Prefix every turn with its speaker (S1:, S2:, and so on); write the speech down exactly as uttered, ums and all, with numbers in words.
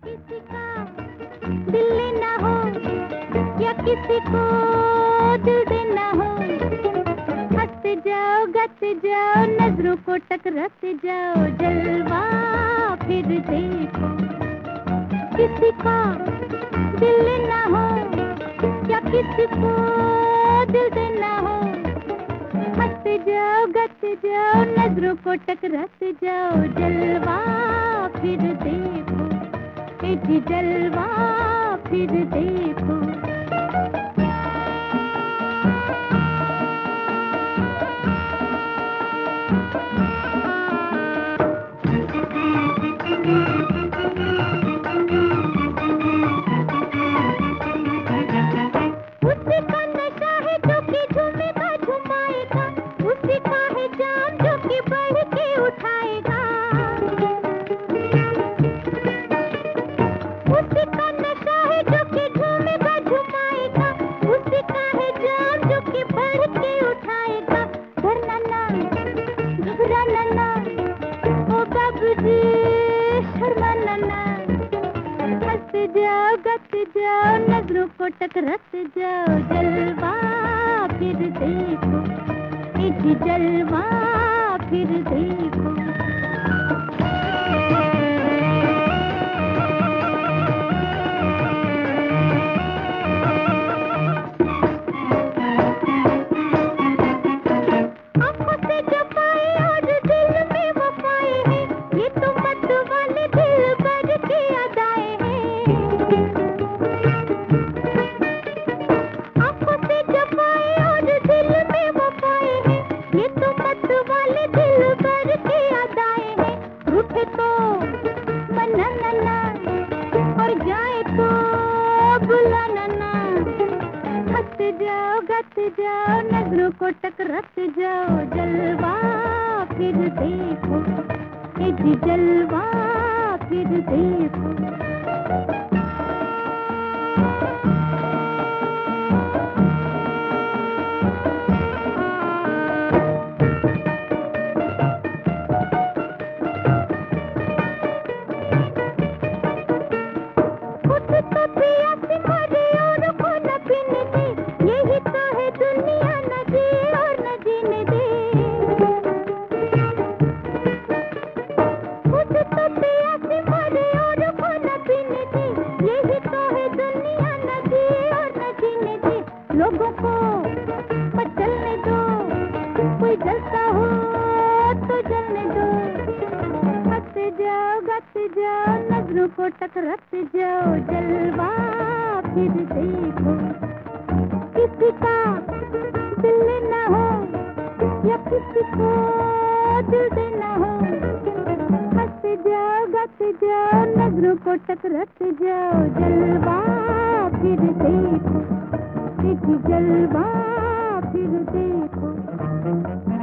S1: किसी का दिल लेना हो या किसी को दिल देना हो, हंसते जाओ गाते जाओ नजरों को टकराते जाओ, जलवा फिर देखो। किसी का दिल लेना हो या किसी को दिल देना हो, हंसते जाओ गाते जाओ नजरों को टकराते जाओ, जलवा फिर देखो, ए जी जलवा फिर देखो। उसी का नशा है जो कि झूमेगा झुमाएगा, उसी का है जाम जो कि बढ़ के उठाएगा। उसी का नशा है जो कि झूमेगा झुमाएगा, उसी का है जाम जो कि बढ़ के उठाएगा। डरना ना घबराना ना ओ बाबूजी शर्माना ना, हंसते जाओ गाते जाओ नजरों को टकराते जाओ, जलवा फिर देखो, ए जी जलवा फिर देखो। आंखों से जमाए और दिल में वफाए हैं, ये तो मत वाले दिल भर के अदाए हैं। आंखों से जमाए और दिल में वफाए हैं, ये तो मत वाले दिल भर के अदाए हैं। रूठे तो मनाना ना और जाए तो बुलाना ना, हंसते जाओ गाते जाओ नजरों को टकराते जाओ, जलवा फिर देखो, ए जी जलवा फिर देखो। खुद तो प्यासी मरे और को न पीने दे, यही तो है दुनिया, न जिए और न जीने दे। खुद तो प्यासी मरे और को न पीने दे, यही तो है दुनिया, न जिए और न जीने दे। लोगों को मचलने दो, कोई जलता हो तो जलने दो, हंसते जाओ गाते जाओ नजरों को टकराते जाओ, जलवा फिर देखो। किसी का दिल लेना हो या किसी को दिल देना हो, हंसते जाओ गाते जाओ नजरों को टकराते जाओ, जलवा फिर देखो, ए जी जलवा फिर देखो।